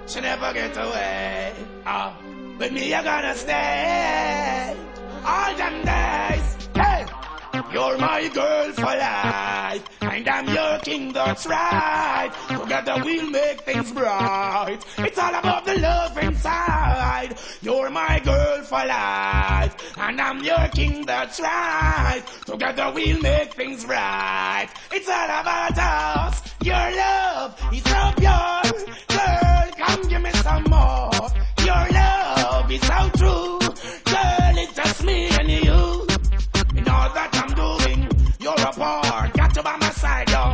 she never get away. With me you're gonna stay all them days. Hey, you're my girl for life, and I'm your king, that's right. Together we'll make things bright. It's all about the love inside. You're my girl for life, and I'm your king, that's right. Together we'll make things right. It's all about us. Your love is so pure.